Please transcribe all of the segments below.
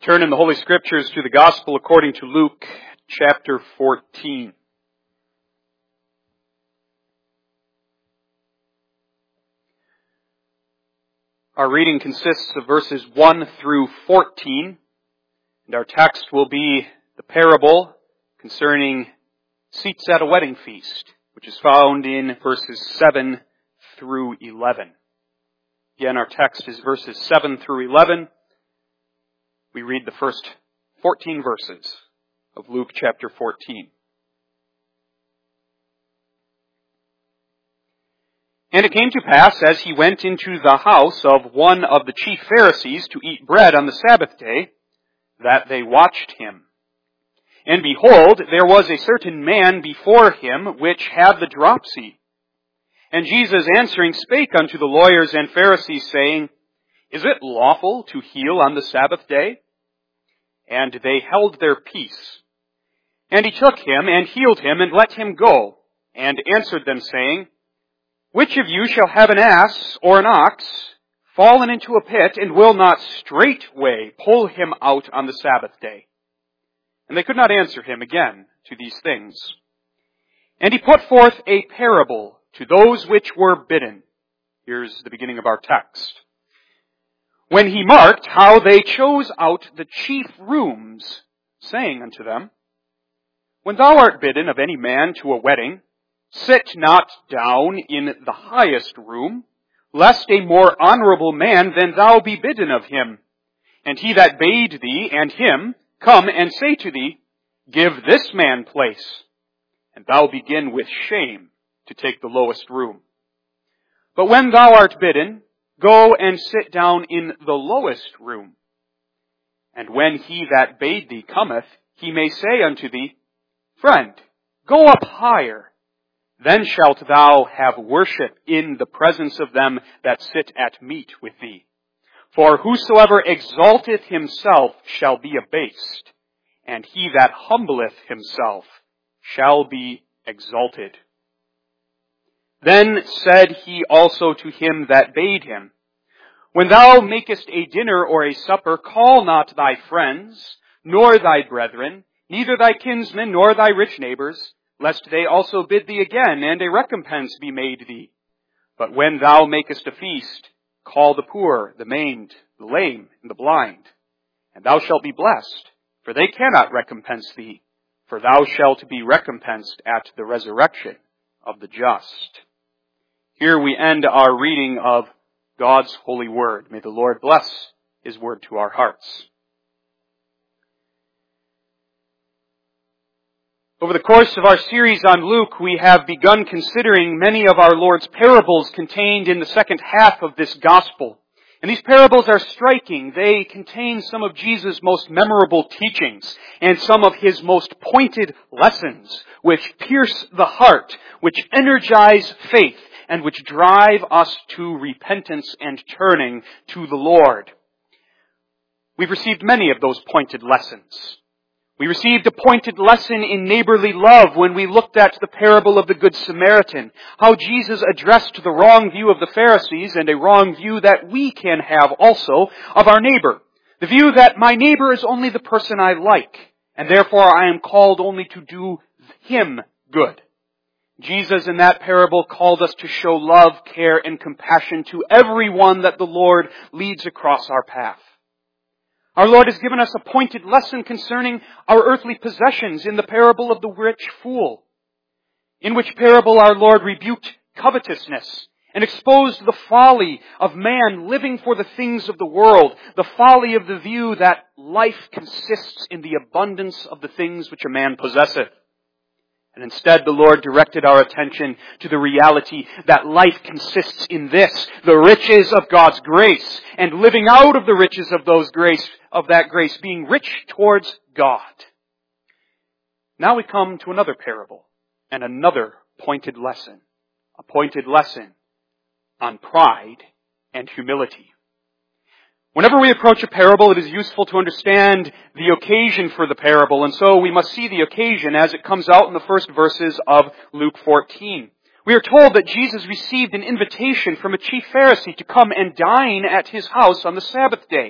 Turn in the Holy Scriptures to the Gospel according to Luke chapter 14. Our reading consists of verses 1 through 14, and our text will be the parable concerning seats at a wedding feast, which is found in verses 7 through 11. Again, our text is verses 7 through 11. We read the first 14 verses of Luke chapter 14. And it came to pass, as he went into the house of one of the chief Pharisees to eat bread on the Sabbath day, that they watched him. And behold, there was a certain man before him which had the dropsy. And Jesus answering spake unto the lawyers and Pharisees, saying, Is it lawful to heal on the Sabbath day? And they held their peace. And he took him, and healed him, and let him go, and answered them, saying, Which of you shall have an ass or an ox fallen into a pit, and will not straightway pull him out on the Sabbath day? And they could not answer him again to these things. And he put forth a parable to those which were bidden. Here's the beginning of our text. When he marked how they chose out the chief rooms, saying unto them, When thou art bidden of any man to a wedding, sit not down in the highest room, lest a more honorable man than thou be bidden of him. And he that bade thee and him come and say to thee, Give this man place, and thou begin with shame to take the lowest room. But when thou art bidden, go and sit down in the lowest room. And when he that bade thee cometh, he may say unto thee, Friend, go up higher. Then shalt thou have worship in the presence of them that sit at meat with thee. For whosoever exalteth himself shall be abased, and he that humbleth himself shall be exalted. Then said he also to him that bade him, When thou makest a dinner or a supper, call not thy friends, nor thy brethren, neither thy kinsmen, nor thy rich neighbors, lest they also bid thee again, and a recompense be made thee. But when thou makest a feast, call the poor, the maimed, the lame, and the blind, and thou shalt be blessed, for they cannot recompense thee, for thou shalt be recompensed at the resurrection of the just. Here we end our reading of God's holy word. May the Lord bless His word to our hearts. Over the course of our series on Luke, we have begun considering many of our Lord's parables contained in the second half of this gospel. And these parables are striking. They contain some of Jesus' most memorable teachings and some of His most pointed lessons, which pierce the heart, which energize faith, and which drive us to repentance and turning to the Lord. We've received many of those pointed lessons. We received a pointed lesson in neighborly love when we looked at the parable of the Good Samaritan, how Jesus addressed the wrong view of the Pharisees and a wrong view that we can have also of our neighbor. The view that my neighbor is only the person I like, and therefore I am called only to do him good. Jesus in that parable called us to show love, care, and compassion to everyone that the Lord leads across our path. Our Lord has given us a pointed lesson concerning our earthly possessions in the parable of the rich fool, in which parable our Lord rebuked covetousness and exposed the folly of man living for the things of the world, the folly of the view that life consists in the abundance of the things which a man possesseth. And instead, the Lord directed our attention to the reality that life consists in this, the riches of God's grace, and living out of the riches of that grace, being rich towards God. Now we come to another parable and another pointed lesson, a pointed lesson on pride and humility. Whenever we approach a parable, it is useful to understand the occasion for the parable, and so we must see the occasion as it comes out in the first verses of Luke 14. We are told that Jesus received an invitation from a chief Pharisee to come and dine at his house on the Sabbath day.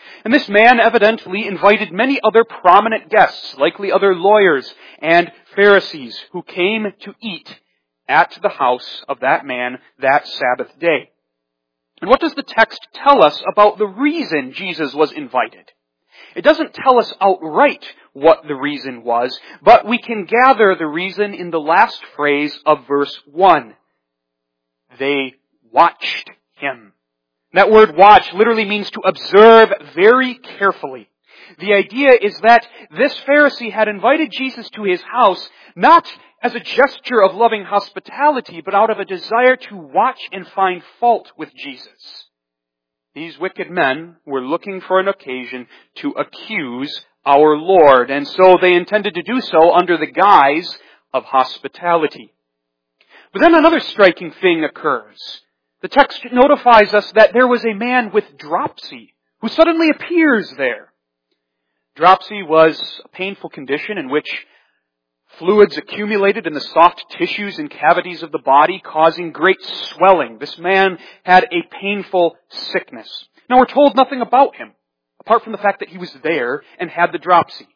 And this man evidently invited many other prominent guests, likely other lawyers and Pharisees, who came to eat at the house of that man that Sabbath day. And what does the text tell us about the reason Jesus was invited? It doesn't tell us outright what the reason was, but we can gather the reason in the last phrase of verse 1. They watched him. That word watch literally means to observe very carefully. The idea is that this Pharisee had invited Jesus to his house not as a gesture of loving hospitality, but out of a desire to watch and find fault with Jesus. These wicked men were looking for an occasion to accuse our Lord, and so they intended to do so under the guise of hospitality. But then another striking thing occurs. The text notifies us that there was a man with dropsy who suddenly appears there. Dropsy was a painful condition in which fluids accumulated in the soft tissues and cavities of the body, causing great swelling. This man had a painful sickness. Now we're told nothing about him, apart from the fact that he was there and had the dropsy.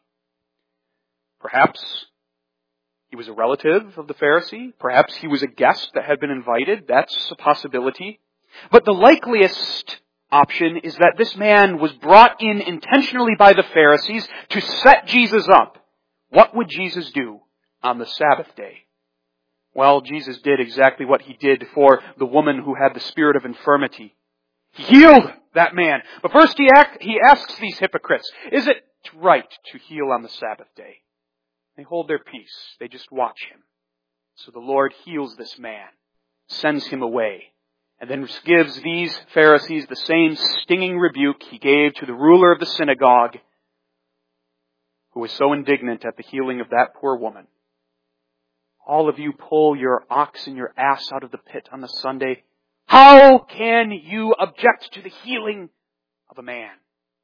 Perhaps he was a relative of the Pharisee. Perhaps he was a guest that had been invited. That's a possibility. But the likeliest option is that this man was brought in intentionally by the Pharisees to set Jesus up. What would Jesus do on the Sabbath day? Well, Jesus did exactly what he did for the woman who had the spirit of infirmity. He healed that man. But first he asks these hypocrites, is it right to heal on the Sabbath day? They hold their peace. They just watch him. So the Lord heals this man, sends him away, and then gives these Pharisees the same stinging rebuke he gave to the ruler of the synagogue, who was so indignant at the healing of that poor woman. All of you pull your ox and your ass out of the pit on the Sunday. How can you object to the healing of a man?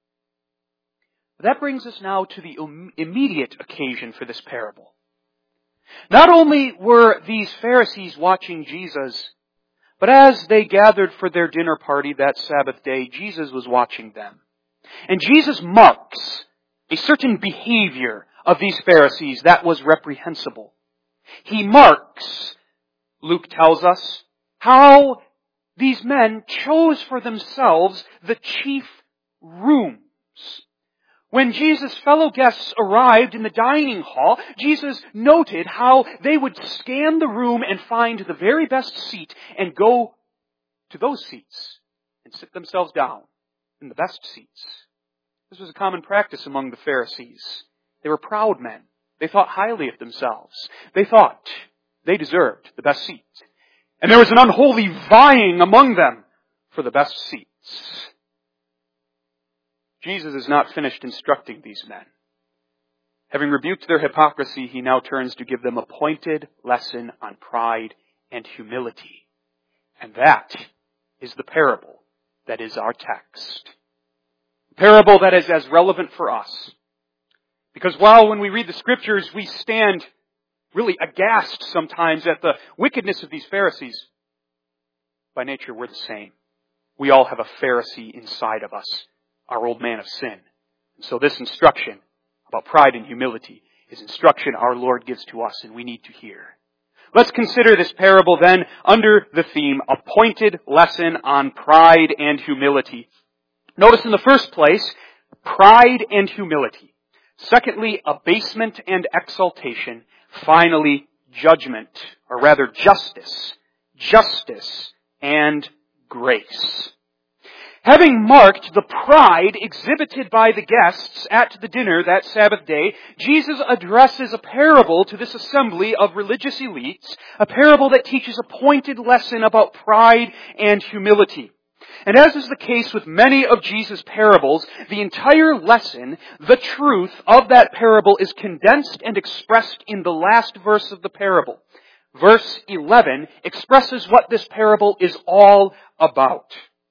That brings us now to the immediate occasion for this parable. Not only were these Pharisees watching Jesus, but as they gathered for their dinner party that Sabbath day, Jesus was watching them. And Jesus marks a certain behavior of these Pharisees that was reprehensible. He marks, Luke tells us, how these men chose for themselves the chief rooms. When Jesus' fellow guests arrived in the dining hall, Jesus noted how they would scan the room and find the very best seat and go to those seats and sit themselves down in the best seats. This was a common practice among the Pharisees. They were proud men. They thought highly of themselves. They thought they deserved the best seat. And there was an unholy vying among them for the best seats. Jesus is not finished instructing these men. Having rebuked their hypocrisy, he now turns to give them a pointed lesson on pride and humility. And that is the parable that is our text. A parable that is as relevant for us. Because while when we read the Scriptures, we stand really aghast sometimes at the wickedness of these Pharisees, by nature we're the same. We all have a Pharisee inside of us, our old man of sin. And so this instruction about pride and humility is instruction our Lord gives to us and we need to hear. Let's consider this parable then under the theme, a pointed lesson on pride and humility. Notice in the first place, pride and humility. Secondly, abasement and exaltation. Finally, judgment, or rather justice. Justice and grace. Having marked the pride exhibited by the guests at the dinner that Sabbath day, Jesus addresses a parable to this assembly of religious elites, a parable that teaches a pointed lesson about pride and humility. And as is the case with many of Jesus' parables, the entire lesson, the truth of that parable, is condensed and expressed in the last verse of the parable. Verse 11 expresses what this parable is all about.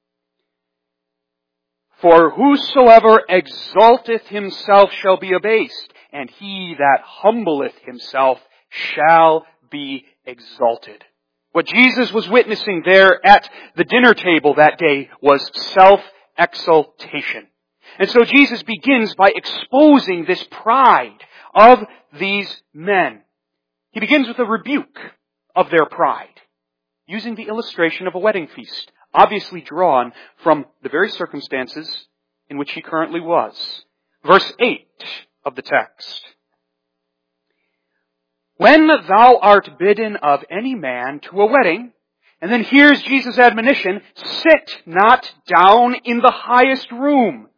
For whosoever exalteth himself shall be abased, and he that humbleth himself shall be exalted. What Jesus was witnessing there at the dinner table that day was self-exaltation. And so Jesus begins by exposing this pride of these men. He begins with a rebuke of their pride, using the illustration of a wedding feast, obviously drawn from the very circumstances in which he currently was. Verse 8 of the text. When thou art bidden of any man to a wedding, and then here's Jesus' admonition, sit not down in the highest room.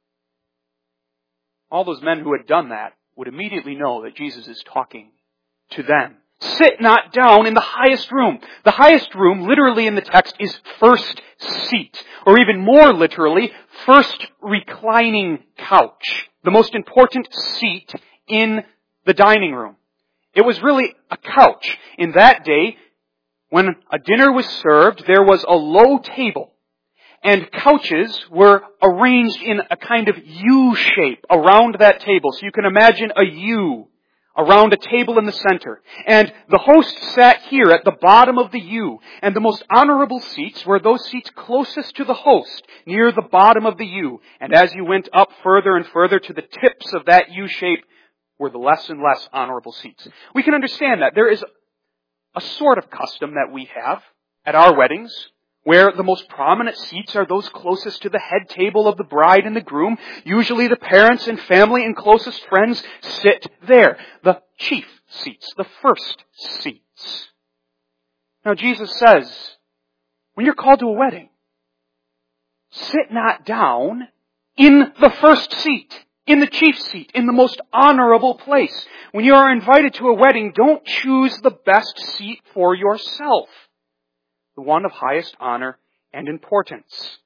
All those men who had done that would immediately know that Jesus is talking to them. Sit not down in the highest room. The highest room, literally in the text, is first seat. Or even more literally, first reclining couch. The most important seat in the dining room. It was really a couch. In that day, when a dinner was served, there was a low table. And couches were arranged in a kind of U shape around that table. So you can imagine a U around a table in the center. And the host sat here at the bottom of the U. And the most honorable seats were those seats closest to the host, near the bottom of the U. And as you went up further and further to the tips of that U shape were the less and less honorable seats. We can understand that. There is a sort of custom that we have at our weddings, where the most prominent seats are those closest to the head table of the bride and the groom. Usually the parents and family and closest friends sit there. The chief seats, the first seats. Now Jesus says, when you're called to a wedding, sit not down in the first seat, in the chief seat, in the most honorable place. When you are invited to a wedding, don't choose the best seat for yourself, the one of highest honor and importance.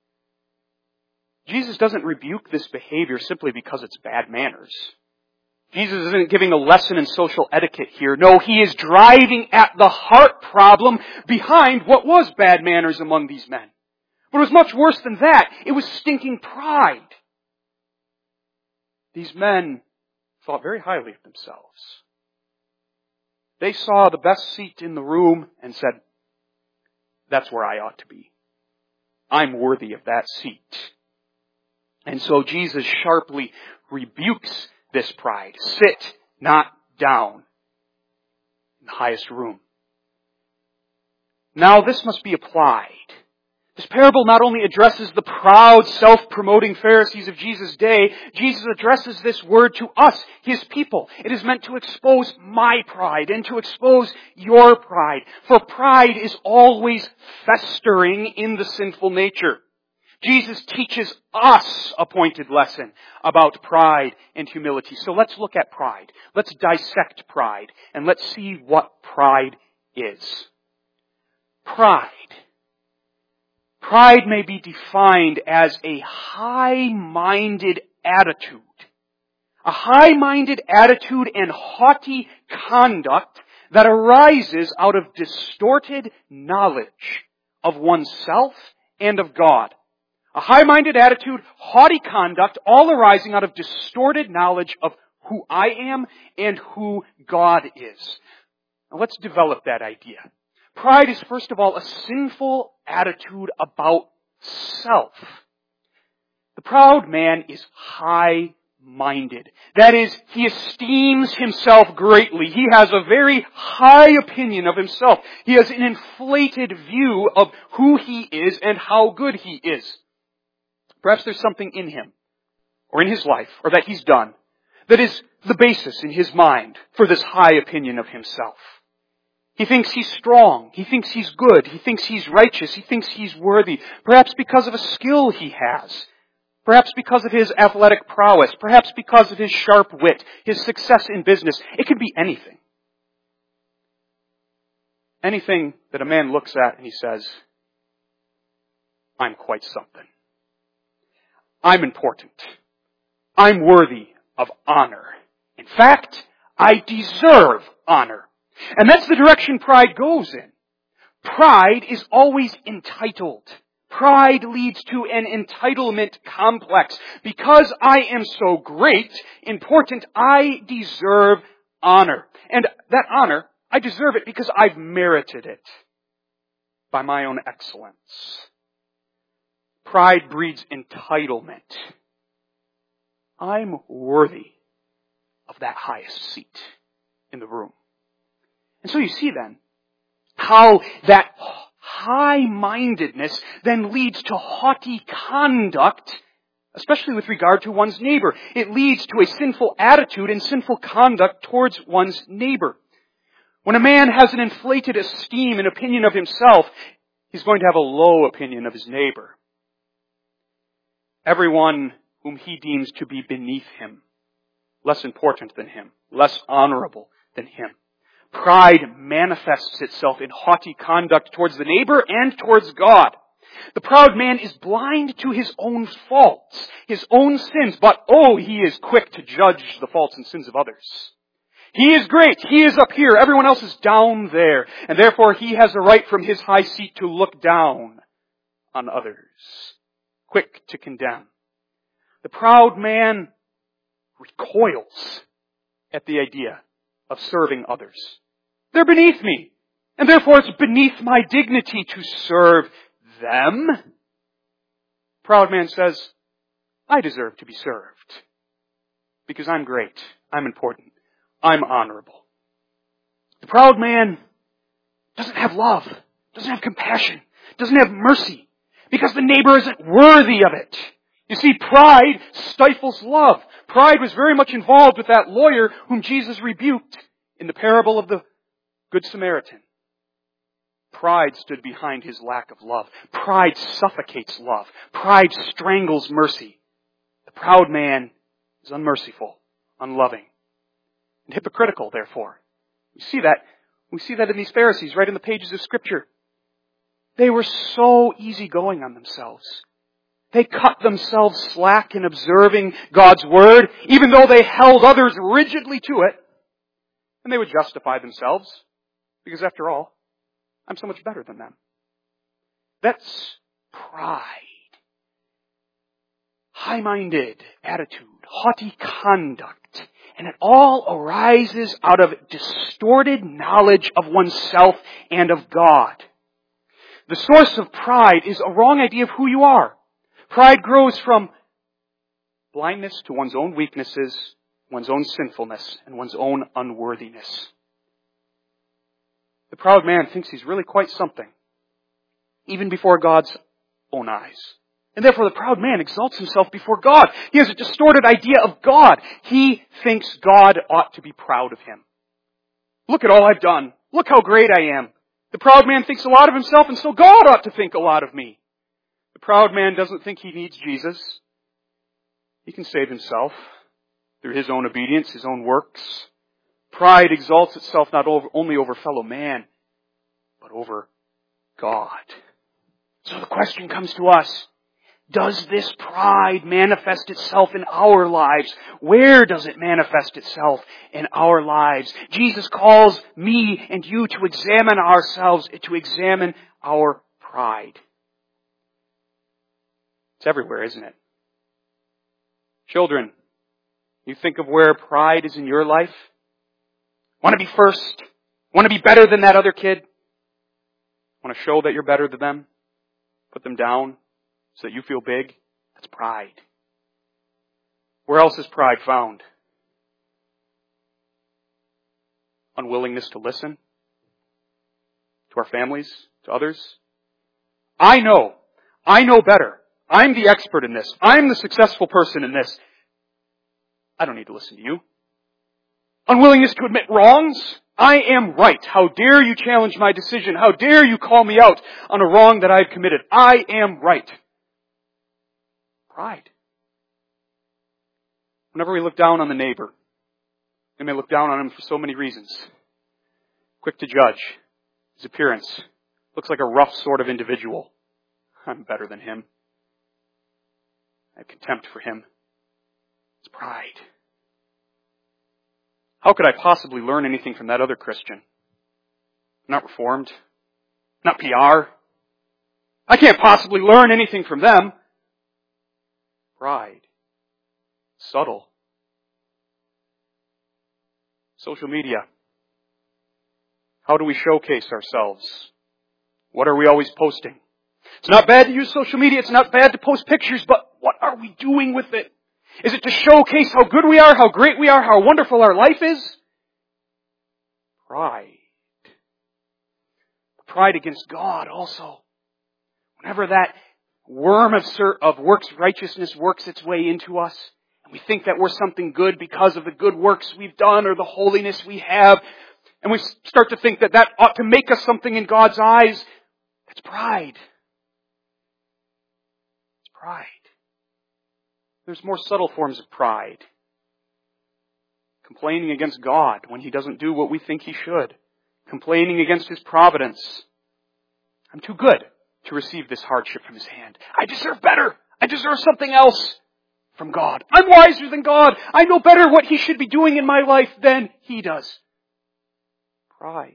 Jesus doesn't rebuke this behavior simply because it's bad manners. Jesus isn't giving a lesson in social etiquette here. No, he is driving at the heart problem behind what was bad manners among these men. But it was much worse than that. It was stinking pride. These men thought very highly of themselves. They saw the best seat in the room and said, that's where I ought to be. I'm worthy of that seat. And so Jesus sharply rebukes this pride. Sit not down in the highest room. Now this must be applied. This parable not only addresses the proud, self-promoting Pharisees of Jesus' day, Jesus addresses this word to us, His people. It is meant to expose my pride and to expose your pride. For pride is always festering in the sinful nature. Jesus teaches us a pointed lesson about pride and humility. So let's look at pride. Let's dissect pride and let's see what pride is. Pride may be defined as a high-minded attitude. A high-minded attitude and haughty conduct that arises out of distorted knowledge of oneself and of God. A high-minded attitude, haughty conduct, all arising out of distorted knowledge of who I am and who God is. Now let's develop that idea. Pride is, first of all, a sinful attitude about self. The proud man is high-minded. That is, he esteems himself greatly. He has a very high opinion of himself. He has an inflated view of who he is and how good he is. Perhaps there's something in him, or in his life, or that he's done, that is the basis in his mind for this high opinion of himself. He thinks he's strong. He thinks he's good. He thinks he's righteous. He thinks he's worthy. Perhaps because of a skill he has. Perhaps because of his athletic prowess. Perhaps because of his sharp wit, his success in business. It could be anything. Anything that a man looks at and he says, I'm quite something. I'm important. I'm worthy of honor. In fact, I deserve honor. And that's the direction pride goes in. Pride is always entitled. Pride leads to an entitlement complex. Because I am so great, important, I deserve honor. And that honor, I deserve it because I've merited it by my own excellence. Pride breeds entitlement. I'm worthy of that highest seat in the room. And so you see then how that high-mindedness then leads to haughty conduct, especially with regard to one's neighbor. It leads to a sinful attitude and sinful conduct towards one's neighbor. When a man has an inflated esteem and opinion of himself, he's going to have a low opinion of his neighbor. Everyone whom he deems to be beneath him, less important than him, less honorable than him. Pride manifests itself in haughty conduct towards the neighbor and towards God. The proud man is blind to his own faults, his own sins, but he is quick to judge the faults and sins of others. He is great. He is up here. Everyone else is down there. And therefore he has a right from his high seat to look down on others. Quick to condemn. The proud man recoils at the idea of serving others. They're beneath me, and therefore it's beneath my dignity to serve them. Proud man says, I deserve to be served because I'm great, I'm important, I'm honorable. The proud man doesn't have love, doesn't have compassion, doesn't have mercy because the neighbor isn't worthy of it. You see, pride stifles love. Pride was very much involved with that lawyer whom Jesus rebuked in the parable of the Good Samaritan. Pride stood behind his lack of love. Pride suffocates love. Pride strangles mercy. The proud man is unmerciful, unloving, and hypocritical, therefore. We see that in these Pharisees, right in the pages of Scripture. They were so easygoing on themselves. They cut themselves slack in observing God's Word, even though they held others rigidly to it. And they would justify themselves, because after all, I'm so much better than them. That's pride. High-minded attitude, haughty conduct. And it all arises out of distorted knowledge of oneself and of God. The source of pride is a wrong idea of who you are. Pride grows from blindness to one's own weaknesses, one's own sinfulness, and one's own unworthiness. The proud man thinks he's really quite something, even before God's own eyes. And therefore the proud man exalts himself before God. He has a distorted idea of God. He thinks God ought to be proud of him. Look at all I've done. Look how great I am. The proud man thinks a lot of himself, and so God ought to think a lot of me. The proud man doesn't think he needs Jesus. He can save himself through his own obedience, his own works. Pride exalts itself not only over fellow man, but over God. So the question comes to us, does this pride manifest itself in our lives? Where does it manifest itself in our lives? Jesus calls me and you to examine ourselves, to examine our pride. It's everywhere, isn't it? Children, you think of where pride is in your life? Want to be first? Want to be better than that other kid? Want to show that you're better than them? Put them down so that you feel big? That's pride. Where else is pride found? Unwillingness to listen to our families, to others. I know better. I'm the expert in this. I'm the successful person in this. I don't need to listen to you. Unwillingness to admit wrongs. I am right. How dare you challenge my decision? How dare you call me out on a wrong that I've committed? I am right. Pride. Whenever we look down on the neighbor, we may look down on him for so many reasons. Quick to judge. His appearance looks like a rough sort of individual. I'm better than him. I have contempt for him. It's pride. How could I possibly learn anything from that other Christian? Not Reformed. Not PR. I can't possibly learn anything from them. Pride. Subtle. Social media. How do we showcase ourselves? What are we always posting? It's not bad to use social media. It's not bad to post pictures, but what are we doing with it? Is it to showcase how good we are, how great we are, how wonderful our life is? Pride. Pride against God also. Whenever that worm of works righteousness works its way into us, and we think that we're something good because of the good works we've done or the holiness we have, and we start to think that that ought to make us something in God's eyes, that's pride. It's pride. There's more subtle forms of pride. Complaining against God when He doesn't do what we think He should. Complaining against His providence. I'm too good to receive this hardship from His hand. I deserve better. I deserve something else from God. I'm wiser than God. I know better what He should be doing in my life than He does. Pride.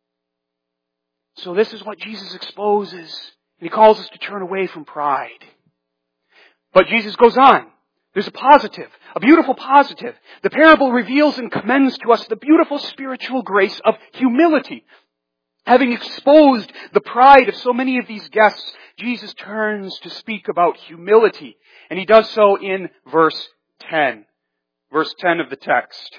So this is what Jesus exposes. And He calls us to turn away from pride. But Jesus goes on. There's a positive, a beautiful positive. The parable reveals and commends to us the beautiful spiritual grace of humility. Having exposed the pride of so many of these guests, Jesus turns to speak about humility. And He does so in verse 10. Verse 10 of the text.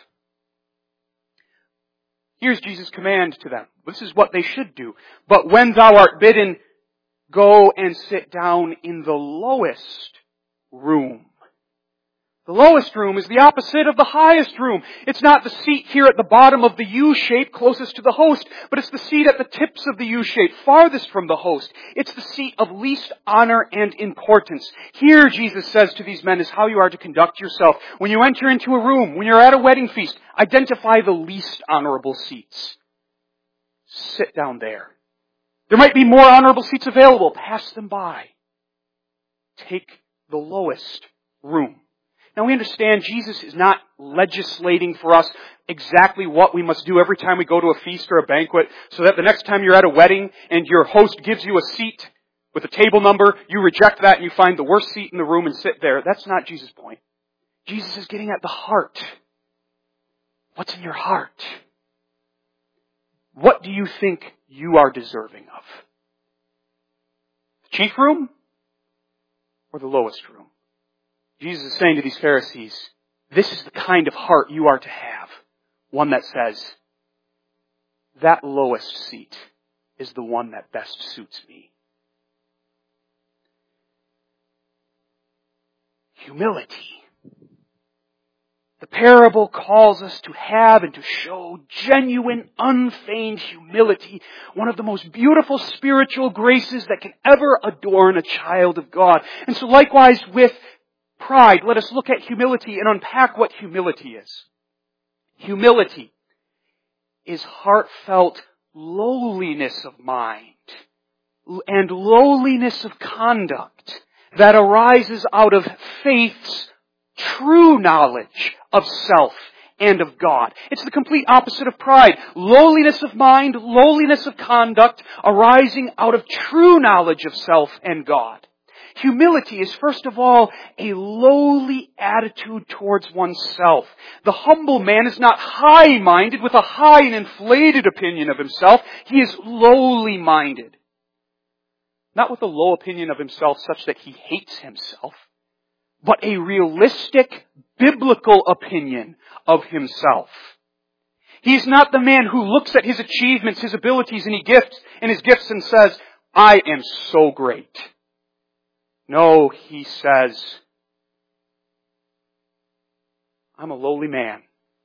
Here's Jesus' command to them. This is what they should do. But when thou art bidden, go and sit down in the lowest room. The lowest room is the opposite of the highest room. It's not the seat here at the bottom of the U shape closest to the host, but it's the seat at the tips of the U shape, farthest from the host. It's the seat of least honor and importance. Here, Jesus says to these men, is how you are to conduct yourself. When you enter into a room, when you're at a wedding feast, identify the least honorable seats. Sit down there. There might be more honorable seats available. Pass them by. Take the lowest room. Now we understand Jesus is not legislating for us exactly what we must do every time we go to a feast or a banquet, so that the next time you're at a wedding and your host gives you a seat with a table number, you reject that and you find the worst seat in the room and sit there. That's not Jesus' point. Jesus is getting at the heart. What's in your heart? What do you think you are deserving of? The chief room or the lowest room? Jesus is saying to these Pharisees, this is the kind of heart you are to have. One that says, that lowest seat is the one that best suits me. Humility. The parable calls us to have and to show genuine, unfeigned humility, one of the most beautiful spiritual graces that can ever adorn a child of God. And so likewise with pride, let us look at humility and unpack what humility is. Humility is heartfelt lowliness of mind and lowliness of conduct that arises out of faith's true knowledge of self and of God. It's the complete opposite of pride. Lowliness of mind, lowliness of conduct arising out of true knowledge of self and God. Humility is first of all a lowly attitude towards oneself. The humble man is not high-minded with a high and inflated opinion of himself. He is lowly minded. Not with a low opinion of himself such that he hates himself, but a realistic, biblical opinion of himself. He's not the man who looks at his achievements, his abilities, and his gifts and says, I am so great. No, he says, I'm a lowly man.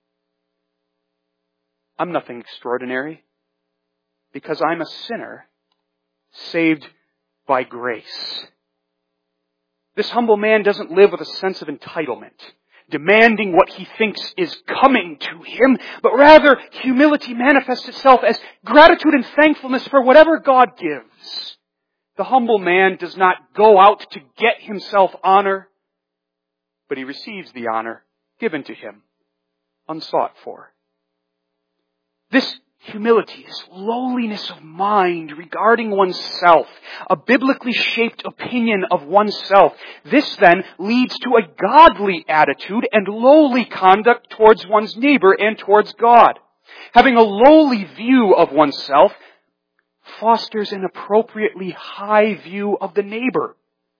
I'm nothing extraordinary because I'm a sinner saved by grace. This humble man doesn't live with a sense of entitlement, demanding what he thinks is coming to him, but rather humility manifests itself as gratitude and thankfulness for whatever God gives. The humble man does not go out to get himself honor, but he receives the honor given to him, unsought for. This humility, this lowliness of mind regarding oneself, a biblically shaped opinion of oneself, this then leads to a godly attitude and lowly conduct towards one's neighbor and towards God. Having a lowly view of oneself fosters an appropriately high view of the neighbor.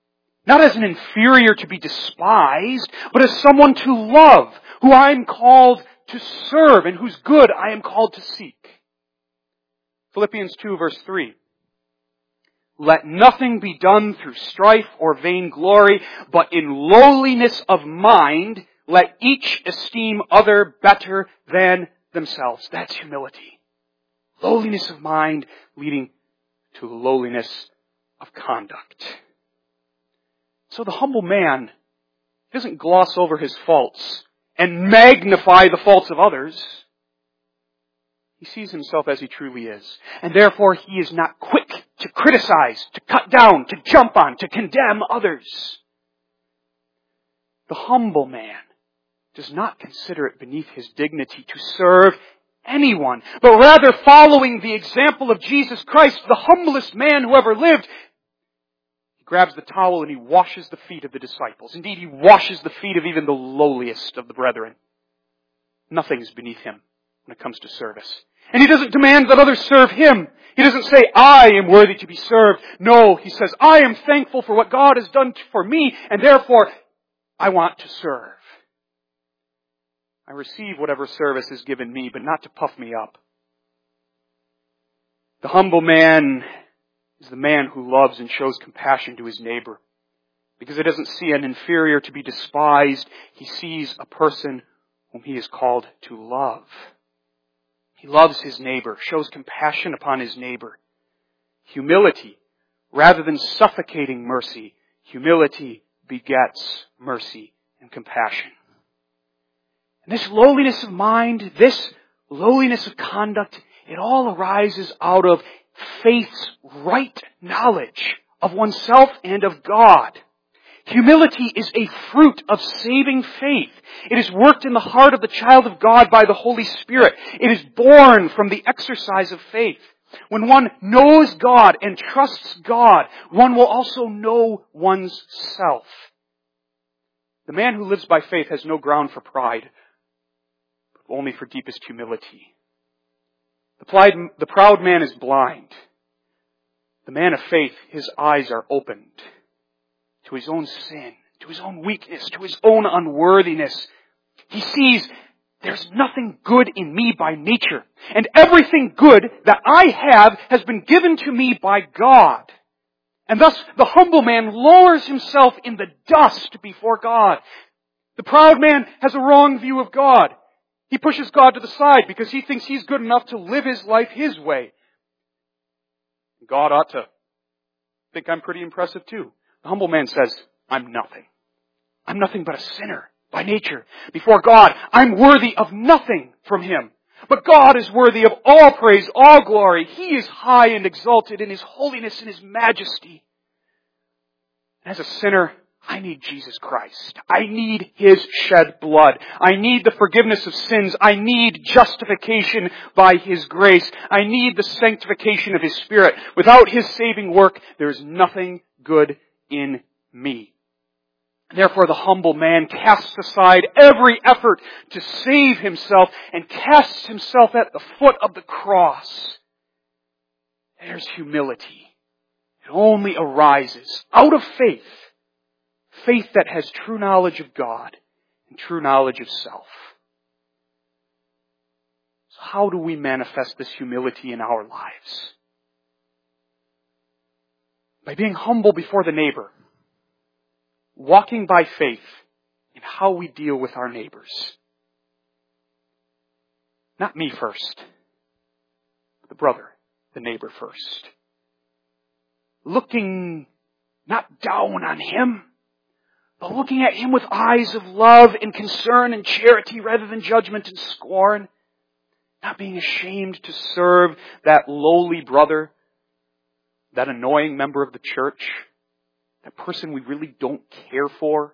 Not as an inferior to be despised, but as someone to love, who I am called to serve and whose good I am called to seek. Philippians 2 verse 3. Let nothing be done through strife or vainglory, but in lowliness of mind, let each esteem other better than themselves. That's humility. Lowliness of mind leading to lowliness of conduct. So the humble man doesn't gloss over his faults and magnify the faults of others. He sees himself as he truly is. And therefore he is not quick to criticize, to cut down, to jump on, to condemn others. The humble man does not consider it beneath his dignity to serve anyone, but rather following the example of Jesus Christ, the humblest man who ever lived, he grabs the towel and he washes the feet of the disciples. Indeed, he washes the feet of even the lowliest of the brethren. Nothing is beneath him when it comes to service. And he doesn't demand that others serve him. He doesn't say, I am worthy to be served. No, he says, I am thankful for what God has done for me, and therefore I want to serve. I receive whatever service is given me, but not to puff me up. The humble man is the man who loves and shows compassion to his neighbor. Because he doesn't see an inferior to be despised, he sees a person whom he is called to love. He loves his neighbor, shows compassion upon his neighbor. Humility, rather than suffocating mercy, humility begets mercy and compassion. And this lowliness of mind, this lowliness of conduct, it all arises out of faith's right knowledge of oneself and of God. Humility is a fruit of saving faith. It is worked in the heart of the child of God by the Holy Spirit. It is born from the exercise of faith. When one knows God and trusts God, one will also know one's self. The man who lives by faith has no ground for pride, but only for deepest humility. The proud man is blind. The man of faith, his eyes are opened to his own sin, to his own weakness, to his own unworthiness. He sees there's nothing good in me by nature, and everything good that I have has been given to me by God. And thus the humble man lowers himself in the dust before God. The proud man has a wrong view of God. He pushes God to the side because he thinks he's good enough to live his life his way. God ought to think I'm pretty impressive too. The humble man says, I'm nothing. I'm nothing but a sinner by nature. Before God, I'm worthy of nothing from Him. But God is worthy of all praise, all glory. He is high and exalted in His holiness and His majesty. As a sinner, I need Jesus Christ. I need His shed blood. I need the forgiveness of sins. I need justification by His grace. I need the sanctification of His Spirit. Without His saving work, there is nothing good in me. Therefore, the humble man casts aside every effort to save himself and casts himself at the foot of the cross. There's humility. It only arises out of faith. Faith that has true knowledge of God and true knowledge of self. So how do we manifest this humility in our lives? By being humble before the neighbor. Walking by faith in how we deal with our neighbors. Not me first. The brother, the neighbor first. Looking not down on him, but looking at him with eyes of love and concern and charity rather than judgment and scorn. Not being ashamed to serve that lowly brother, that annoying member of the church, that person we really don't care for.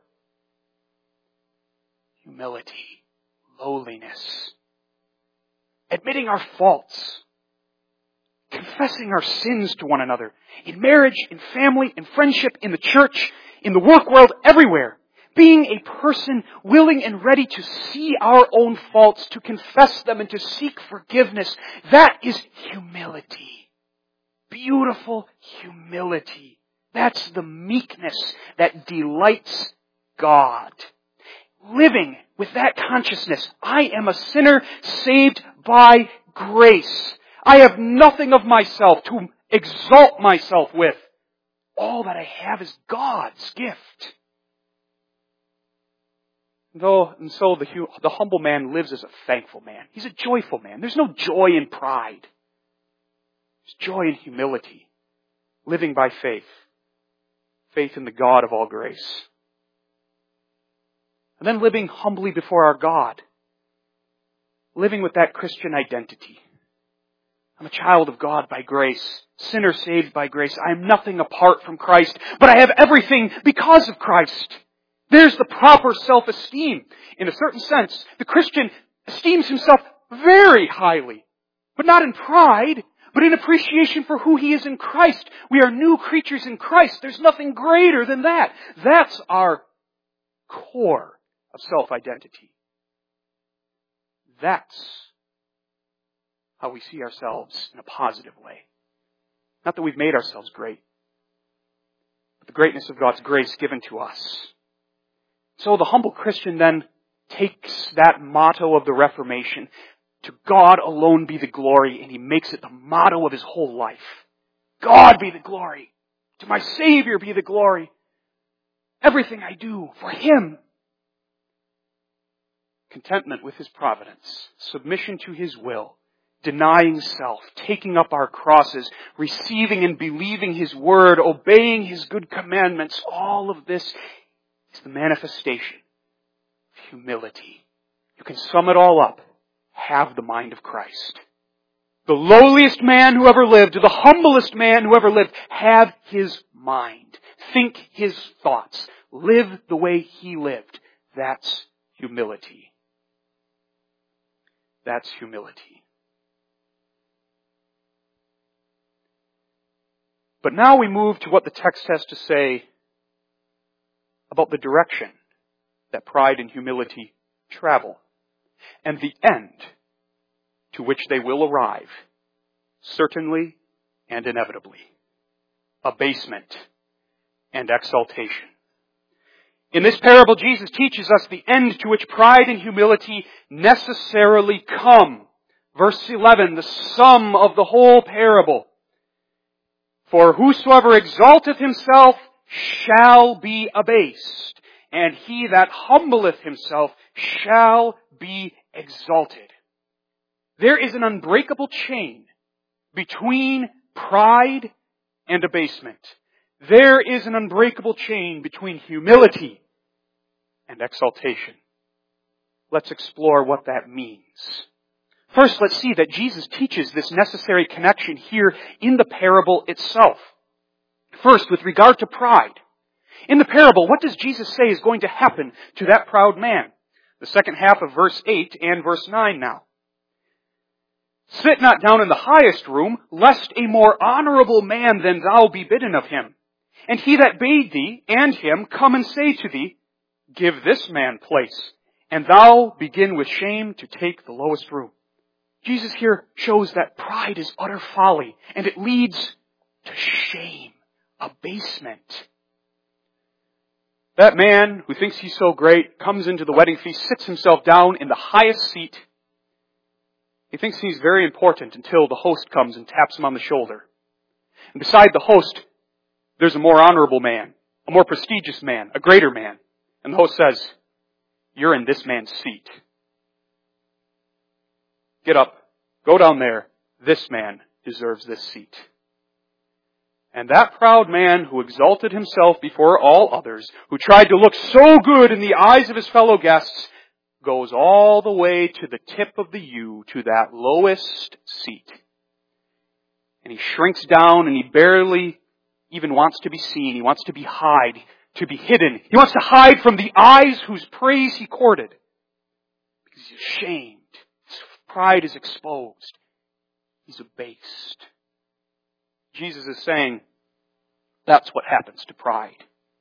Humility, lowliness, admitting our faults, confessing our sins to one another, in marriage, in family, in friendship, in the church, in the work world, everywhere. Being a person willing and ready to see our own faults, to confess them and to seek forgiveness. That is humility. Beautiful humility That's the meekness that delights God. Living with that consciousness, I am a sinner saved by grace. I have nothing of myself to exalt myself with. All that I have is God's gift. And so the humble man lives as a thankful man. He's a joyful man. There's no joy in pride. There's joy in humility. Living by faith. Faith in the God of all grace. And then living humbly before our God. Living with that Christian identity. I'm a child of God by grace. Sinner saved by grace. I am nothing apart from Christ, but I have everything because of Christ. There's the proper self-esteem. In a certain sense, the Christian esteems himself very highly, but not in pride, but in appreciation for who he is in Christ. We are new creatures in Christ. There's nothing greater than that. That's our core of self-identity. That's how we see ourselves in a positive way. Not that we've made ourselves great, but the greatness of God's grace given to us. So the humble Christian then takes that motto of the Reformation, to God alone be the glory, and he makes it the motto of his whole life. God be the glory. To my Savior be the glory. Everything I do for Him. Contentment with His providence, submission to His will, denying self, taking up our crosses, receiving and believing His word, obeying His good commandments, all of this is the manifestation of humility. You can sum it all up. Have the mind of Christ. The lowliest man who ever lived, the humblest man who ever lived, have His mind. Think His thoughts. Live the way He lived. That's humility. That's humility. But now we move to what the text has to say about the direction that pride and humility travel, and the end to which they will arrive, certainly and inevitably: abasement and exaltation. In this parable, Jesus teaches us the end to which pride and humility necessarily come. Verse 11, the sum of the whole parable. For whosoever exalteth himself shall be abased, and he that humbleth himself shall be exalted. There is an unbreakable chain between pride and abasement. There is an unbreakable chain between humility and exaltation. Let's explore what that means. First, let's see that Jesus teaches this necessary connection here in the parable itself. First, with regard to pride. In the parable, what does Jesus say is going to happen to that proud man? The second half of verse 8 and verse 9 now. Sit not down in the highest room, lest a more honorable man than thou be bidden of him. And he that bade thee and him come and say to thee, Give this man place, and thou begin with shame to take the lowest room. Jesus here shows that pride is utter folly, and it leads to shame, abasement. That man who thinks he's so great comes into the wedding feast, sits himself down in the highest seat. He thinks he's very important until the host comes and taps him on the shoulder. And beside the host, there's a more honorable man, a more prestigious man, a greater man. And the host says, You're in this man's seat. Get up, go down there. This man deserves this seat. And that proud man who exalted himself before all others, who tried to look so good in the eyes of his fellow guests, goes all the way to the tip of the U, to that lowest seat. And he shrinks down and he barely even wants to be seen. He wants to be hidden. He wants to hide from the eyes whose praise he courted. Because he's ashamed. His pride is exposed. He's abased. Jesus is saying, that's what happens to pride.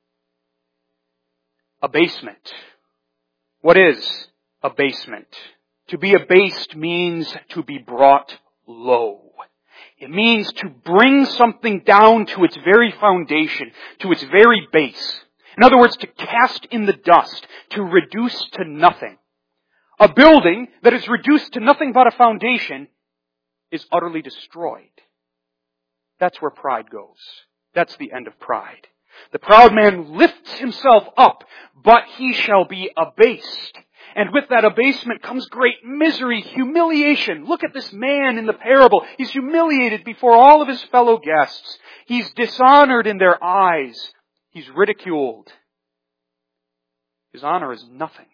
Abasement. What is abasement? To be abased means to be brought low. It means to bring something down to its very foundation, to its very base. In other words, to cast in the dust, to reduce to nothing. A building that is reduced to nothing but a foundation is utterly destroyed. That's where pride goes. That's the end of pride. The proud man lifts himself up, but he shall be abased. And with that abasement comes great misery, humiliation. Look at this man in the parable. He's humiliated before all of his fellow guests. He's dishonored in their eyes. He's ridiculed. His honor is nothing.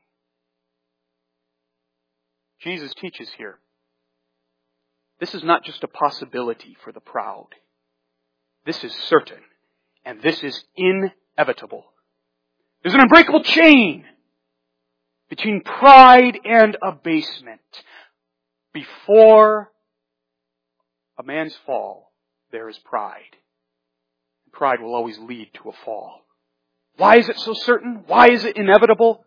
Jesus teaches here, this is not just a possibility for the proud. This is certain, and this is inevitable. There's an unbreakable chain between pride and abasement. Before a man's fall, there is pride. Pride will always lead to a fall. Why is it so certain? Why is it inevitable?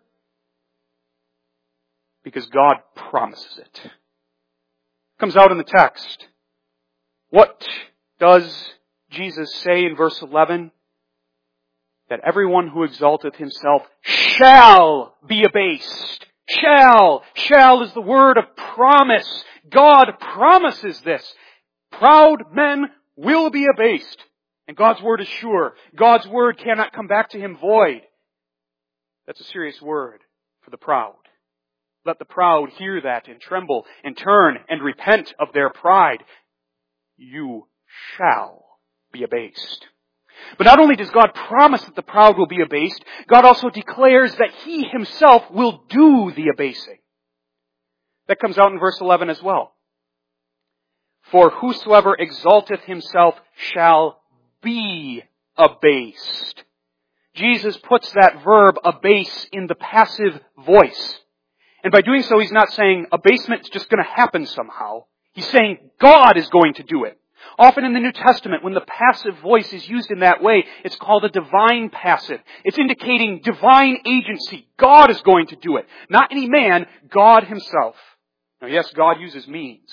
Because God promises it. It comes out in the text. What does Jesus say in verse 11? That everyone who exalteth himself shall be abased. Shall. Shall is the word of promise. God promises this. Proud men will be abased. And God's word is sure. God's word cannot come back to him void. That's a serious word for the proud. Let the proud hear that and tremble and turn and repent of their pride. You shall be abased. But not only does God promise that the proud will be abased, God also declares that He Himself will do the abasing. That comes out in verse 11 as well. For whosoever exalteth himself shall be abased. Jesus puts that verb abase in the passive voice. And by doing so, He's not saying abasement is just going to happen somehow. He's saying God is going to do it. Often in the New Testament, when the passive voice is used in that way, it's called a divine passive. It's indicating divine agency. God is going to do it. Not any man, God Himself. Now yes, God uses means.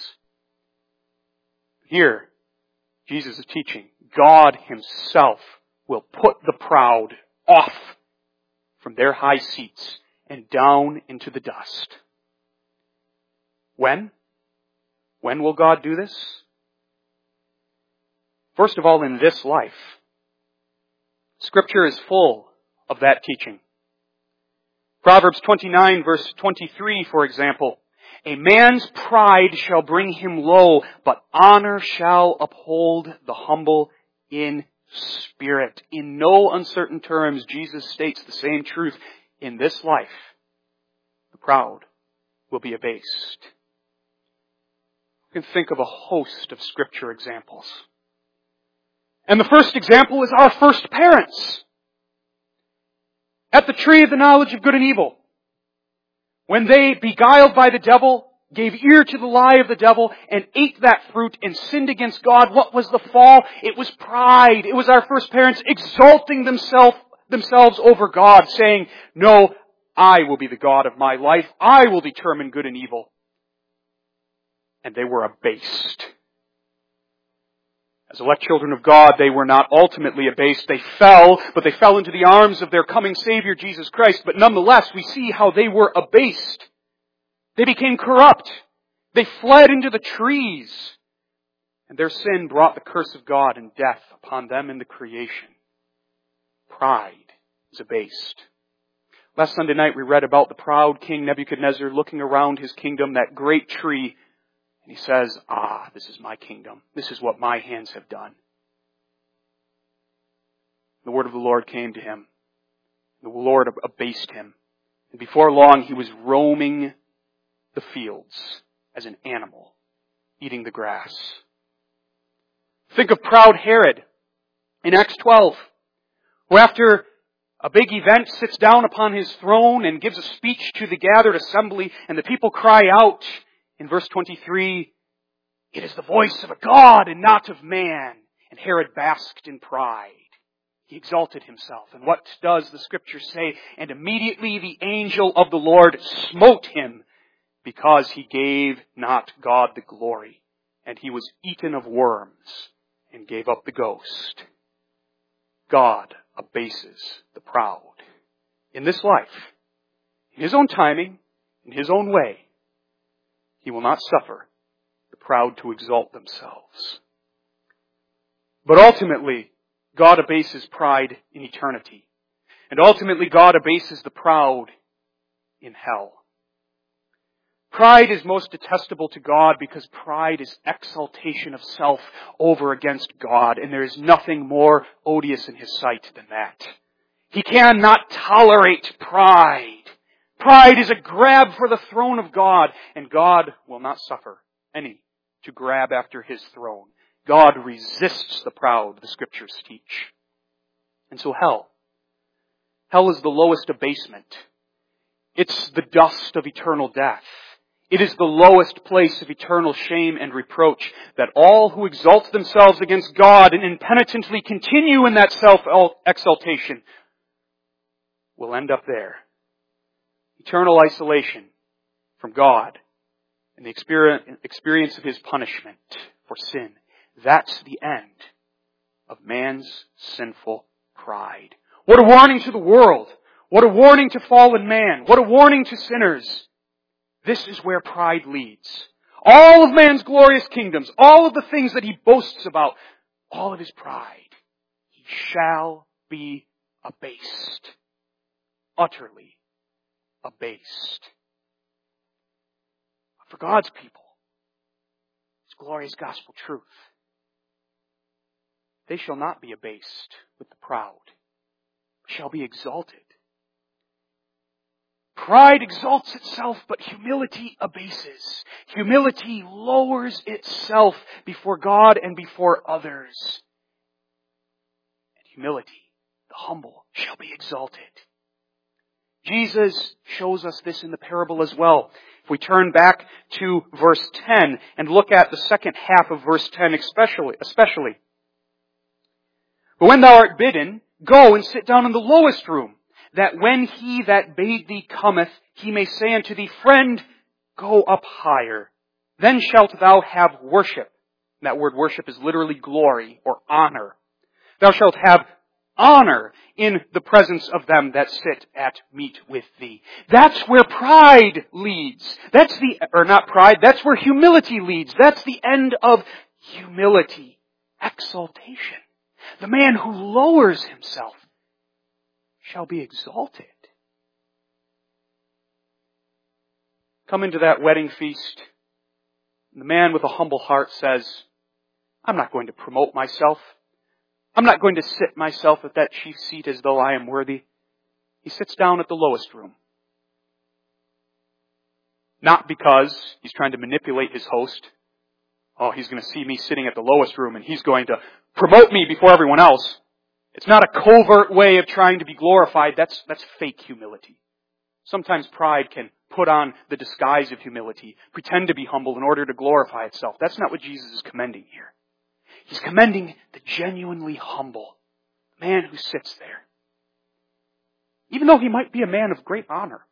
Here, Jesus is teaching, God Himself will put the proud off from their high seats and down into the dust. When? When will God do this? First of all, in this life. Scripture is full of that teaching. Proverbs 29 verse 23, for example. A man's pride shall bring him low, but honor shall uphold the humble in spirit. In no uncertain terms, Jesus states the same truth. In this life, the proud will be abased. You can think of a host of Scripture examples. And the first example is our first parents. At the tree of the knowledge of good and evil. When they, beguiled by the devil, gave ear to the lie of the devil and ate that fruit and sinned against God, what was the fall? It was pride. It was our first parents exalting themselves over God, saying, no, I will be the God of my life. I will determine good and evil. And they were abased. As elect children of God, they were not ultimately abased. They fell, but they fell into the arms of their coming Savior, Jesus Christ. But nonetheless, we see how they were abased. They became corrupt. They fled into the trees. And their sin brought the curse of God and death upon them in the creation. Pride is abased. Last Sunday night we read about the proud King Nebuchadnezzar looking around his kingdom, that great tree. And he says, this is my kingdom. This is what my hands have done. The word of the Lord came to him. The Lord abased him. And before long he was roaming the fields as an animal, eating the grass. Think of proud Herod in Acts 12, who after a big event sits down upon his throne and gives a speech to the gathered assembly, and the people cry out in verse 23, it is the voice of a God and not of man. And Herod basked in pride. He exalted himself. And what does the Scripture say? And immediately the angel of the Lord smote him, because he gave not God the glory, and he was eaten of worms and gave up the ghost. God abases the proud. In this life, in His own timing, in His own way, He will not suffer the proud to exalt themselves. But ultimately, God abases pride in eternity. And ultimately, God abases the proud in hell. Pride is most detestable to God because pride is exaltation of self over against God, and there is nothing more odious in His sight than that. He cannot tolerate pride. Pride is a grab for the throne of God, and God will not suffer any to grab after His throne. God resists the proud, the Scriptures teach. And so hell is the lowest abasement. It's the dust of eternal death. It is the lowest place of eternal shame and reproach, that all who exalt themselves against God and impenitently continue in that self-exaltation will end up there. Eternal isolation from God and the experience of His punishment for sin. That's the end of man's sinful pride. What a warning to the world! What a warning to fallen man! What a warning to sinners! This is where pride leads. All of man's glorious kingdoms, all of the things that he boasts about, all of his pride, he shall be abased. Utterly abased. For God's people, His glorious gospel truth, they shall not be abased with the proud, but shall be exalted. Pride exalts itself, but humility abases. Humility lowers itself before God and before others. And humility, the humble, shall be exalted. Jesus shows us this in the parable as well. If we turn back to verse 10 and look at the second half of verse 10 especially. But when thou art bidden, go and sit down in the lowest room, that when he that bade thee cometh, he may say unto thee, Friend, go up higher. Then shalt thou have worship. And that word worship is literally glory or honor. Thou shalt have honor in the presence of them that sit at meat with thee. That's where pride leads. That's where humility leads. That's the end of humility. Exaltation. The man who lowers himself shall be exalted. Come into that wedding feast. The man with a humble heart says, I'm not going to promote myself. I'm not going to sit myself at that chief seat as though I am worthy. He sits down at the lowest room. Not because he's trying to manipulate his host. Oh, he's going to see me sitting at the lowest room and he's going to promote me before everyone else. It's not a covert way of trying to be glorified. That's fake humility. Sometimes pride can put on the disguise of humility, pretend to be humble in order to glorify itself. That's not what Jesus is commending here. He's commending the genuinely humble man who sits there, even though he might be a man of great honor.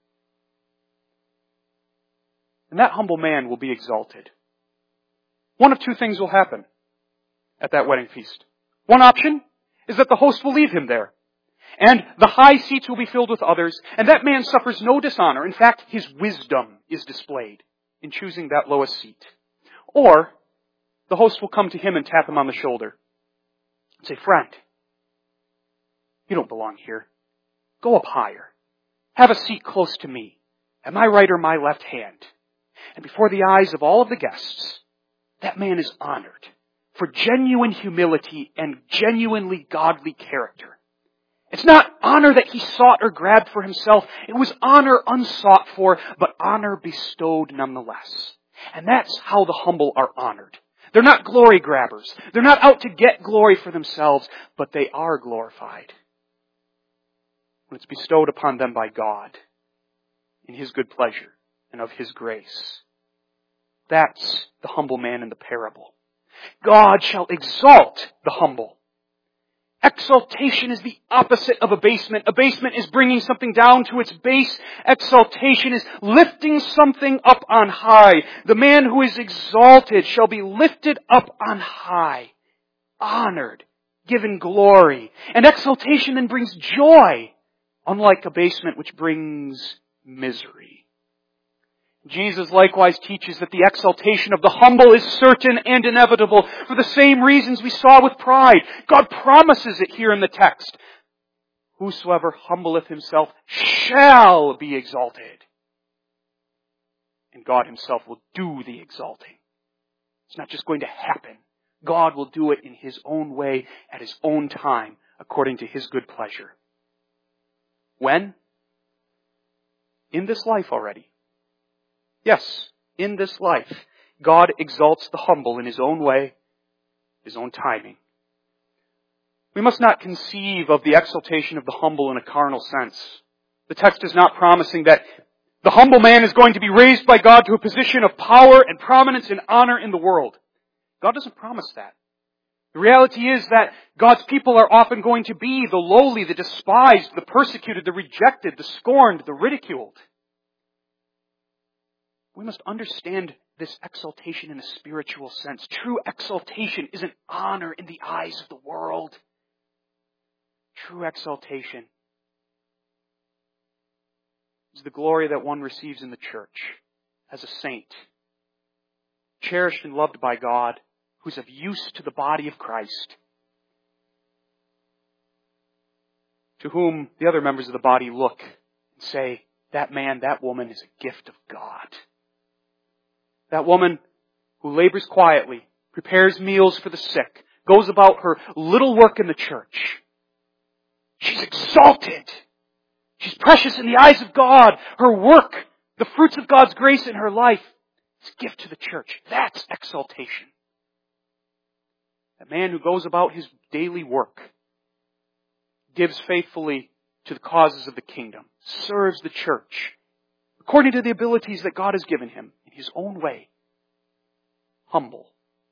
And that humble man will be exalted. One of two things will happen at that wedding feast. One option is that the host will leave him there, and the high seats will be filled with others, and that man suffers no dishonor. In fact, his wisdom is displayed in choosing that lowest seat. Or the host will come to him and tap him on the shoulder and say, Friend, you don't belong here. Go up higher. Have a seat close to me, at my right or my left hand. And before the eyes of all of the guests, that man is honored for genuine humility and genuinely godly character. It's not honor that he sought or grabbed for himself. It was honor unsought for, but honor bestowed nonetheless. And that's how the humble are honored. They're not glory grabbers. They're not out to get glory for themselves, but they are glorified when it's bestowed upon them by God in His good pleasure and of His grace. That's the humble man in the parable. God shall exalt the humble, Exaltation is the opposite of abasement. Abasement is bringing something down to its base. Exaltation is lifting something up on high. The man who is exalted shall be lifted up on high, honored, given glory. And exaltation then brings joy, unlike abasement, which brings misery. Jesus likewise teaches that the exaltation of the humble is certain and inevitable for the same reasons we saw with pride. God promises it here in the text. Whosoever humbleth himself shall be exalted. And God himself will do the exalting. It's not just going to happen. God will do it in His own way, at His own time, according to His good pleasure. When? In this life already. Yes, in this life, God exalts the humble in His own way, His own timing. We must not conceive of the exaltation of the humble in a carnal sense. The text is not promising that the humble man is going to be raised by God to a position of power and prominence and honor in the world. God doesn't promise that. The reality is that God's people are often going to be the lowly, the despised, the persecuted, the rejected, the scorned, the ridiculed. We must understand this exaltation in a spiritual sense. True exaltation isn't honor in the eyes of the world. True exaltation is the glory that one receives in the church as a saint, cherished and loved by God, who's of use to the body of Christ, to whom the other members of the body look and say, that man, that woman is a gift of God. That woman who labors quietly, prepares meals for the sick, goes about her little work in the church. She's exalted. She's precious in the eyes of God. Her work, the fruits of God's grace in her life, is a gift to the church. That's exaltation. That man who goes about his daily work, gives faithfully to the causes of the kingdom, serves the church, according to the abilities that God has given him, in his own way. Humble.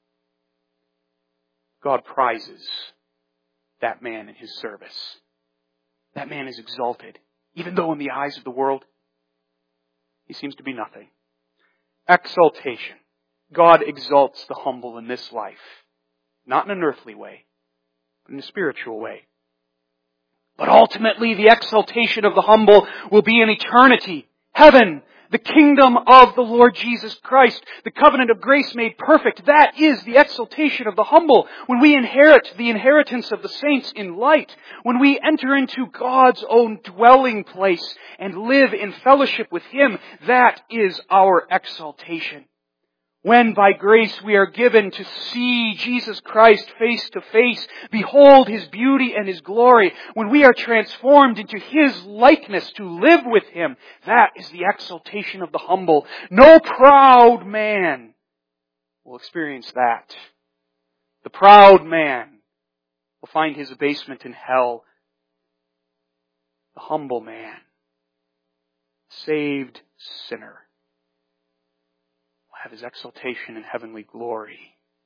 God prizes that man in his service. That man is exalted, even though in the eyes of the world, he seems to be nothing. Exaltation. God exalts the humble in this life. Not in an earthly way, but in a spiritual way. But ultimately, the exaltation of the humble will be in eternity. Heaven, the kingdom of the Lord Jesus Christ, the covenant of grace made perfect. That is the exaltation of the humble. When we inherit the inheritance of the saints in light, when we enter into God's own dwelling place and live in fellowship with Him, that is our exaltation. When by grace we are given to see Jesus Christ face to face, behold His beauty and His glory, when we are transformed into His likeness to live with Him, that is the exaltation of the humble. No proud man will experience that. The proud man will find his abasement in hell. The humble man, saved sinner, have his exaltation in heavenly glory.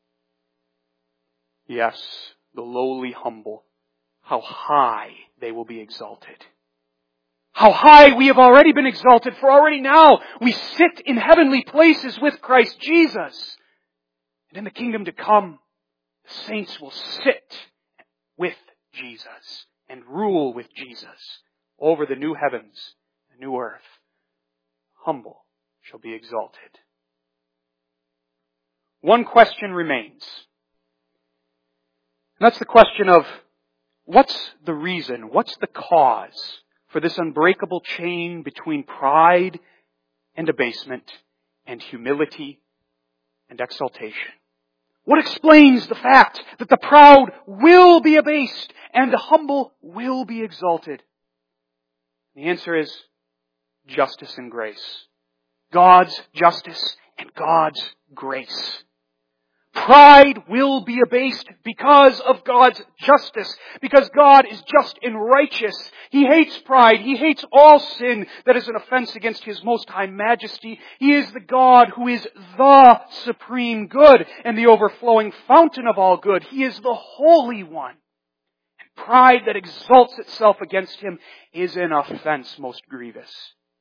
Yes, the lowly humble, how high they will be exalted. How high we have already been exalted, for already now we sit in heavenly places with Christ Jesus. And in the kingdom to come, the saints will sit with Jesus and rule with Jesus over the new heavens, the new earth. Humble shall be exalted. One question remains. And that's the question of, what's the reason, what's the cause for this unbreakable chain between pride and abasement and humility and exaltation? What explains the fact that the proud will be abased and the humble will be exalted? The answer is justice and grace. God's justice and God's grace. Pride will be abased because of God's justice, because God is just and righteous. He hates pride. He hates all sin that is an offense against His most high majesty. He is the God who is the supreme good and the overflowing fountain of all good. He is the Holy One. And pride that exalts itself against Him is an offense most grievous.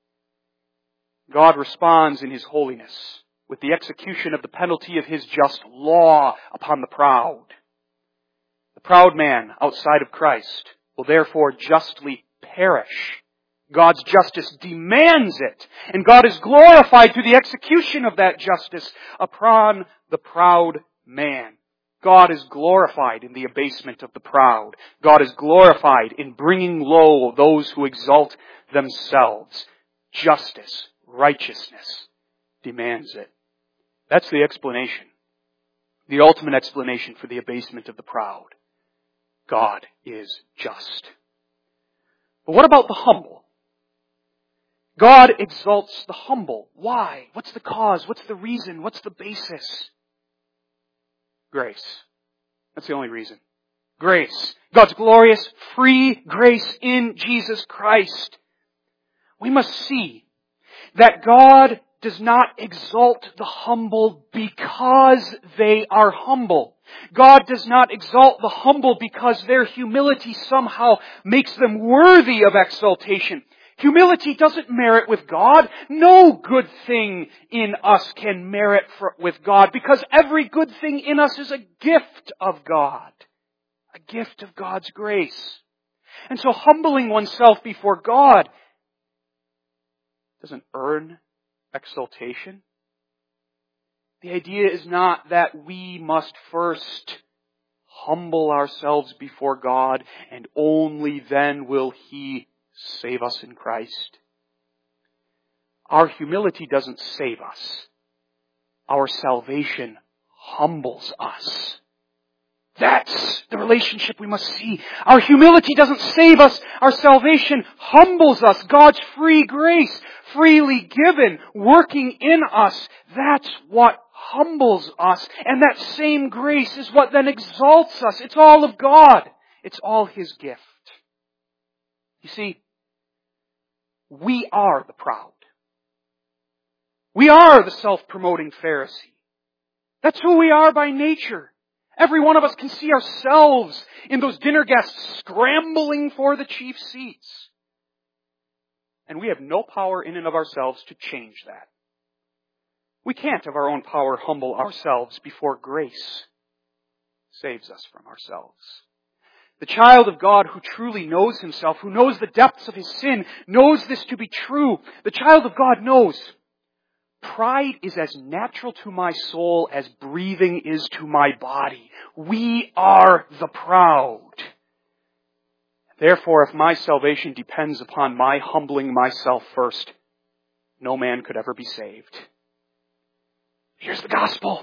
God responds in His holiness with the execution of the penalty of His just law upon the proud. The proud man outside of Christ will therefore justly perish. God's justice demands it, and God is glorified through the execution of that justice upon the proud man. God is glorified in the abasement of the proud. God is glorified in bringing low those who exalt themselves. Justice, righteousness demands it. That's the explanation. The ultimate explanation for the abasement of the proud. God is just. But what about the humble? God exalts the humble. Why? What's the cause? What's the reason? What's the basis? Grace. That's the only reason. Grace. God's glorious, free grace in Jesus Christ. We must see that God does not exalt the humble because they are humble. God does not exalt the humble because their humility somehow makes them worthy of exaltation. Humility doesn't merit with God. No good thing in us can merit with God, because every good thing in us is a gift of God. A gift of God's grace. And so humbling oneself before God doesn't earn exaltation. The idea is not that we must first humble ourselves before God and only then will He save us in Christ. Our humility doesn't save us. Our salvation humbles us. That's the relationship we must see. Our humility doesn't save us. Our salvation humbles us. God's free grace, freely given, working in us. That's what humbles us. And that same grace is what then exalts us. It's all of God. It's all His gift. You see, we are the proud. We are the self-promoting Pharisee. That's who we are by nature. Every one of us can see ourselves in those dinner guests scrambling for the chief seats. And we have no power in and of ourselves to change that. We can't of our own power humble ourselves before grace saves us from ourselves. The child of God who truly knows himself, who knows the depths of his sin, knows this to be true. The child of God knows pride is as natural to my soul as breathing is to my body. We are the proud. Therefore, if my salvation depends upon my humbling myself first, no man could ever be saved. Here's the gospel.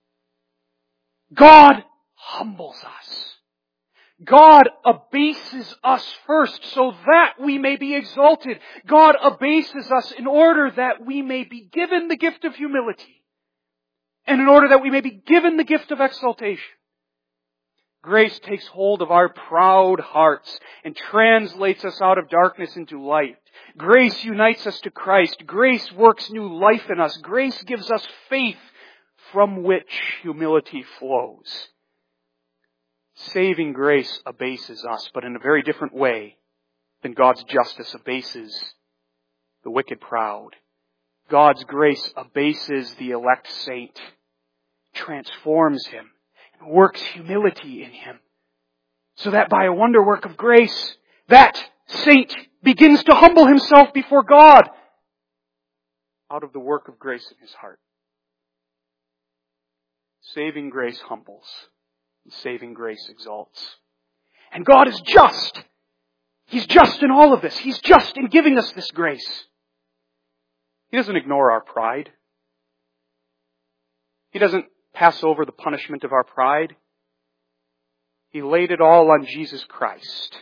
God humbles us. God abases us first so that we may be exalted. God abases us in order that we may be given the gift of humility. And in order that we may be given the gift of exaltation. Grace takes hold of our proud hearts and translates us out of darkness into light. Grace unites us to Christ. Grace works new life in us. Grace gives us faith from which humility flows. Saving grace abases us, but in a very different way than God's justice abases the wicked proud. God's grace abases the elect saint, transforms him, and works humility in him, so that by a wonder work of grace, that saint begins to humble himself before God out of the work of grace in his heart. Saving grace humbles. Saving grace exalts. And God is just. He's just in all of this. He's just in giving us this grace. He doesn't ignore our pride. He doesn't pass over the punishment of our pride. He laid it all on Jesus Christ,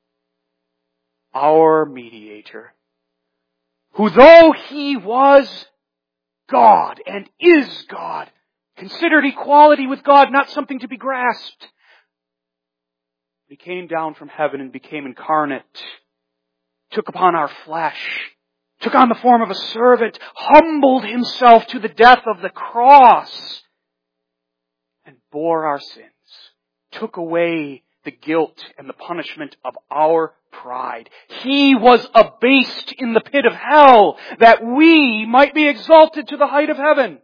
our mediator, who though He was God and is God, considered equality with God not something to be grasped. He came down from heaven and became incarnate, took upon our flesh, took on the form of a servant, humbled Himself to the death of the cross, and bore our sins, took away the guilt and the punishment of our pride. He was abased in the pit of hell that we might be exalted to the height of heaven.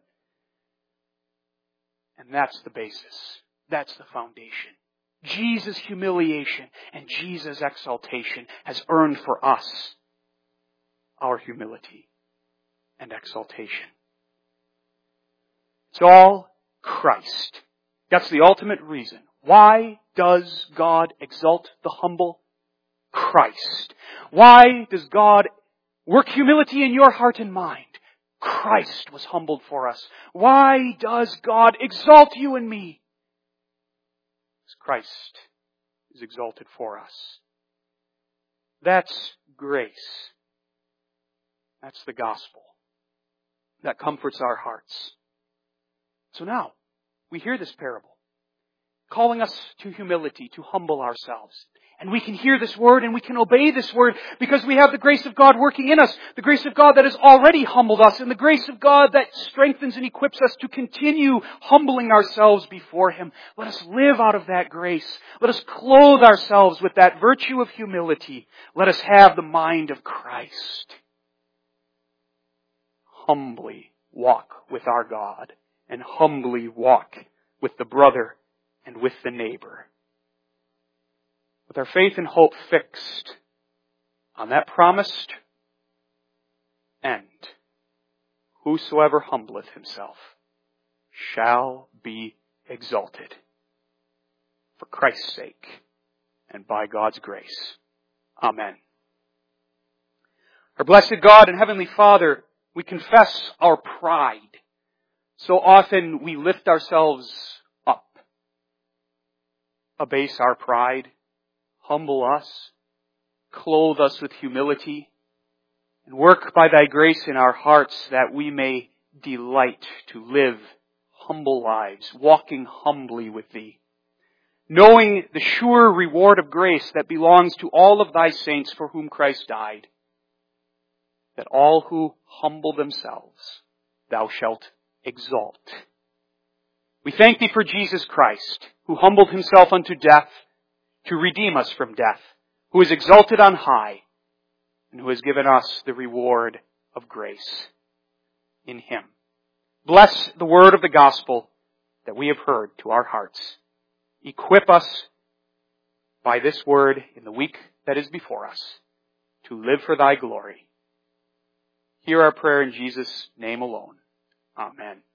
And that's the basis. That's the foundation. Jesus' humiliation and Jesus' exaltation has earned for us our humility and exaltation. It's all Christ. That's the ultimate reason. Why does God exalt the humble? Christ. Why does God work humility in your heart and mind? Christ was humbled for us. Why does God exalt you and me? Because Christ is exalted for us. That's grace. That's the gospel that comforts our hearts. So now, we hear this parable, calling us to humility, to humble ourselves. And we can hear this word and we can obey this word because we have the grace of God working in us. The grace of God that has already humbled us and the grace of God that strengthens and equips us to continue humbling ourselves before Him. Let us live out of that grace. Let us clothe ourselves with that virtue of humility. Let us have the mind of Christ. Humbly walk with our God and humbly walk with the brother and with the neighbor. With our faith and hope fixed on that promised end, whosoever humbleth himself shall be exalted. For Christ's sake and by God's grace. Amen. Our blessed God and Heavenly Father, we confess our pride. So often we lift ourselves up, abase our pride, humble us, clothe us with humility, and work by Thy grace in our hearts that we may delight to live humble lives, walking humbly with Thee, knowing the sure reward of grace that belongs to all of Thy saints for whom Christ died, that all who humble themselves Thou shalt exalt. We thank Thee for Jesus Christ, who humbled Himself unto death to redeem us from death, who is exalted on high, and who has given us the reward of grace in Him. Bless the word of the gospel that we have heard to our hearts. Equip us by this word in the week that is before us to live for Thy glory. Hear our prayer in Jesus' name alone. Amen.